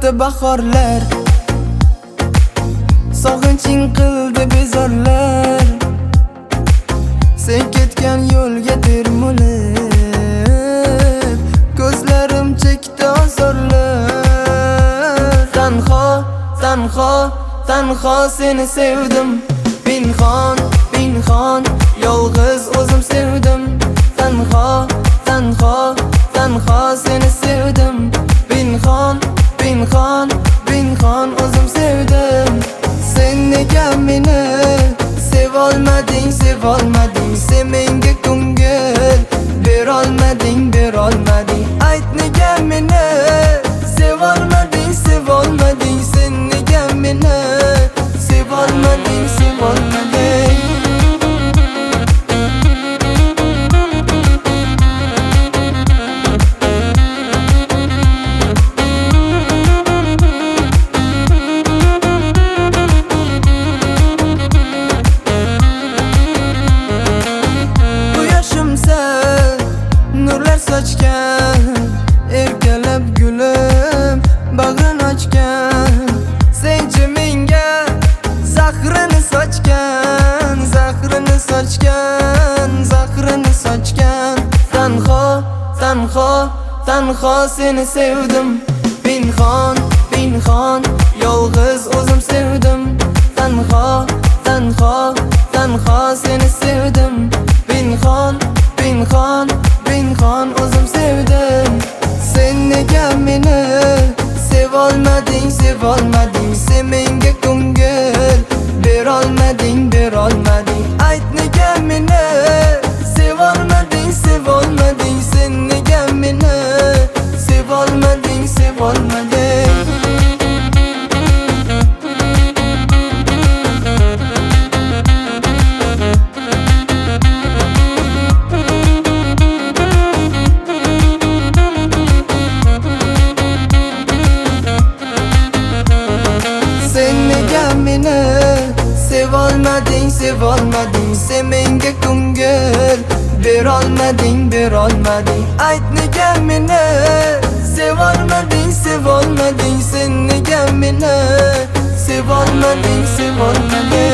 keldi bahorlar, sog'inching qildi bezorlar. Sen ketgan yo'lga termulib, ko'zlarim chekdi azorlar. Tanho, tanho, tanho seni sevdim, pinhon, pinhon, yolg'iz o'zim sevdim. Tanho, tanho, tanho seni sevdim, pinhon, pinhon, pinhon o'zim sevdim. Sen nega meni sevolmading, sevolmading? Sen menga ko'ngil berolmading, berolmading. Ayt nega meni sevolmading, sevolmading? Sen nega meni sevolmading, sevolmading? Nurlar sochgan, erkalab gulim bag'rin ochgan. Senchi menga zahrini sochgan, zahrini sochgan, zahrini sochgan. Tanho, tanho, tanho seni sevdim, pinhon, pinhon, yolg'iz o'zim sevdim. Tanho, tanho, tanho seni sevdim, pinhon, pinhon, pinhon o'zim sevdim. Sen nega meni sevolmading, sevolmading? Sen menga ko'ngil berolmading, berolmading. Ayt nega meni sevolmading, sevolmading? Sen nega meni sevolmading, sevolmading? Sevolmading, sevolmading. Sen menga ko'ngil berolmading, berolmading. Ayt nega meni sevolmading, sevolmading? Sen nega meni sevolmading, sevolmading?